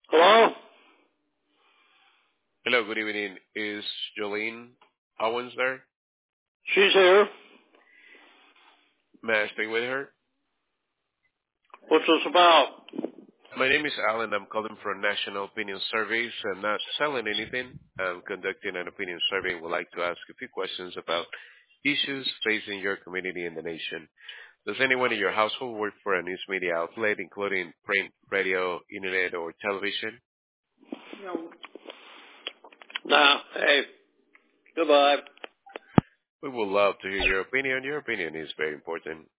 Hello? Hello, good evening. Is Jolene Owens there? She's here. May I speak with her? What's this about? My name is Alan. I'm calling from National Opinion Surveys. I'm not selling anything. I'm conducting an opinion survey and would like to ask a few questions about issues facing your community and the nation. Does anyone in your household work for a news media outlet, including print, radio, internet, or television? No. Nah, hey, goodbye. We would love to hear your opinion. Your opinion is very important.